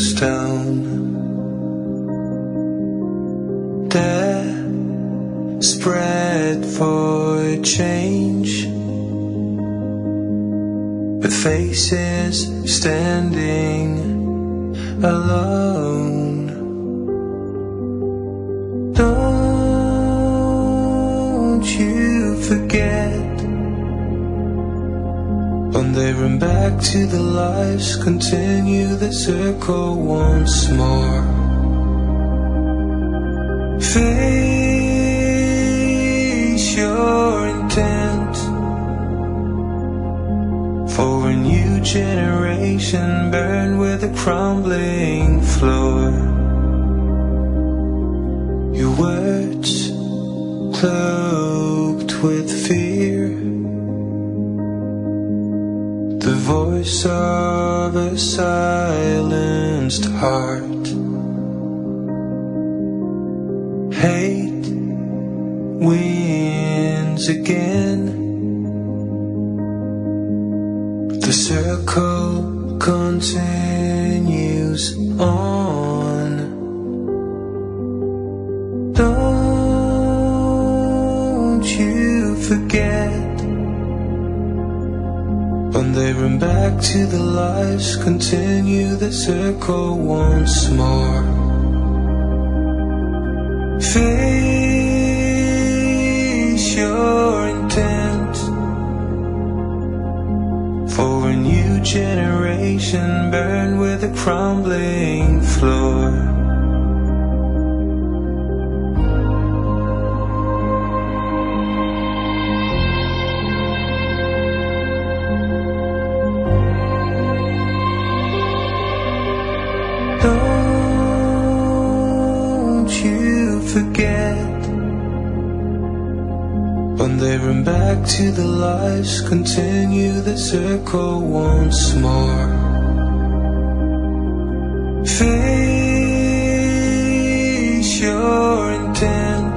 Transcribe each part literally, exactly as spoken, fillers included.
stone, desperate for change, but faces standing alone. Don't you forget, when they run back to the lives, continue the circle once more. Face your intent for a new generation, burn with a crumbling floor. Your words cloaked with fear, the voice of a silenced heart. Hate wins again. The circle continues on. Don't you forget, when they run back to the lives, continue the circle once more. Face your intent for a new generation, burn with a crumbling floor. Don't you forget, when they run back to the lives, continue the circle once more. Face your intent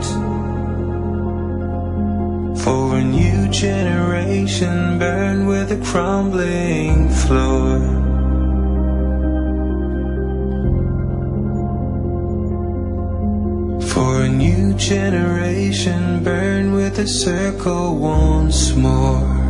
for a new generation, burn with a crumbling floor. For a new generation, burn with a circle once more.